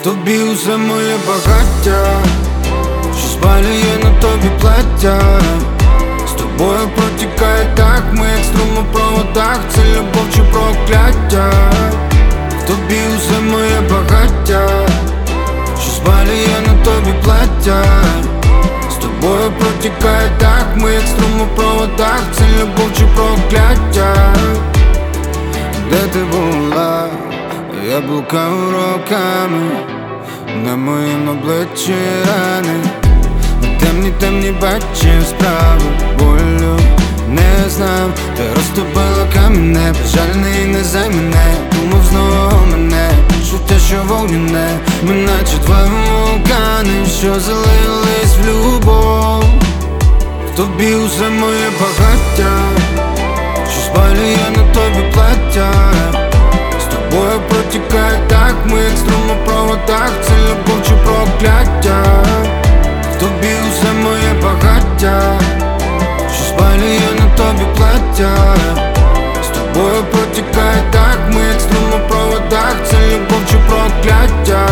тобі усе моє багаття, що спалює на тобі плаття. З тобою протікає так, ми як струм у проводах. Це любов чи прокляття? Тобі усе моє багаття, що спалює на тобі плаття. З тобою протікає так, ми як струм у проводах. Це любов чи прокляття? Де ти була? Я блукав роками, на моїм обличчі рани. Темні бачив справи, болю не знав. Ти розтопила камінне, безжальний не зай мене. Думав знову мене, чуття, що вогняне. Ми наче два вулкани, що залились в любов. В тобі усе моє багаття, що спалює на тобі плаття. З тобою протікає так, ми як струм у проводах. Це любов чи прокляття? В тобі усе моє багаття, що спалює на тобі плаття. З тобою протікає так, ми як струм у проводах. Це любов чи прокляття?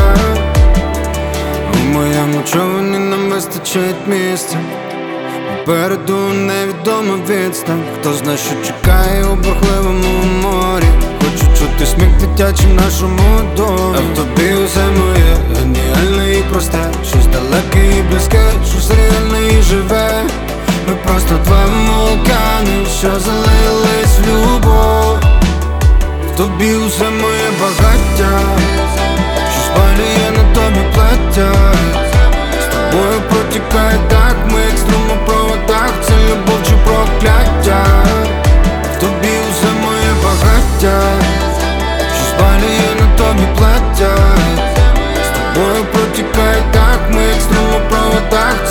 У моєму човні нам вистачить місця, попереду невідома відстань. Хто знає, що чекає у бурхливому морі. Хочу чути сміх дитячий в нашому домі. А в тобі усе моє геніальне і просте, щось далеке і близьке, щось реальне і живе. Ми просто два вулкани, що залились в любов. В тобі усе моє багаття, що спалює на тобі плаття. З тобою протікає так, ми як струм у проводах. Це любов чи прокляття? В тобі усе моє багаття, що спалює на тобі плаття. З тобою протікає так, ми як струм у проводах.